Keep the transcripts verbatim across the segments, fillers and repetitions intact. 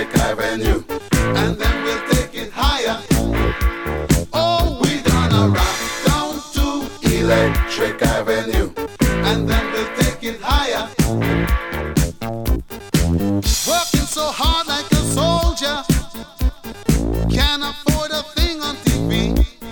Electric Avenue, and then we'll take it higher. Oh, we gonna rock down to Electric Avenue, and then we'll take it higher. Working so hard like a soldier, can't afford a thing on T V.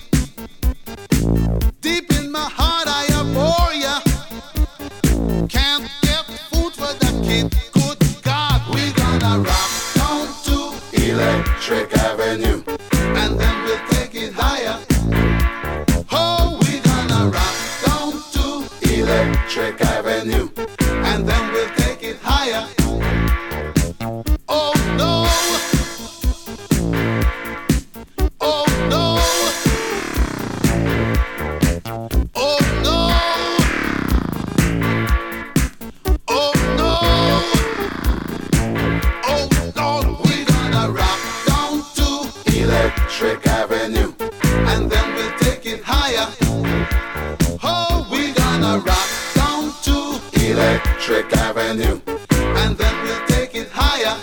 Deep in my heart I abhor ya, can't get food for the kid. Good God, we gonna rock down to Electric Avenue, and then we'll take it higher. Oh, we gonna rock down to Electric Avenue, and then we'll take it higher. Oh no, oh no, oh no, oh no, oh Lord, we gonna rock down to Electric Avenue, and then we'll take it higher. Oh, we gonna rock down to Electric Avenue, and then we'll take it higher.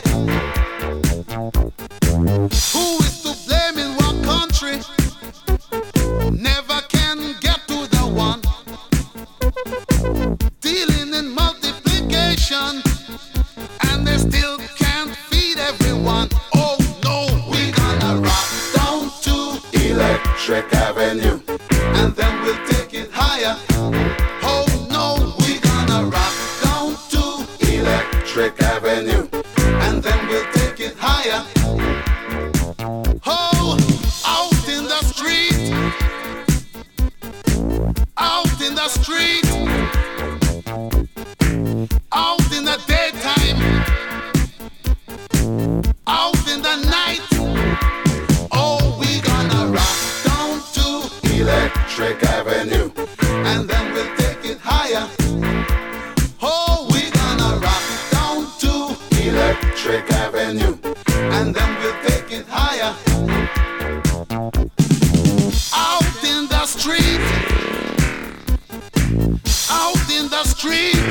Who is to blame in what country? Never can get to the one. Dealing in multiplication, and they still can't feed everyone. Oh no, we gonna rock down to Electric Avenue, and then we'll take it higher. Oh no, we gonna rock down to Electric Avenue, and then we'll take it higher. Oh, out in the street, out in the street, out in the daytime, out in the night. Oh, we gonna rock down to Electric Avenue, and then we'll take it higher. Oh, we gonna rock down to Electric Avenue, and then we'll take it higher. Out in the street, out in the street.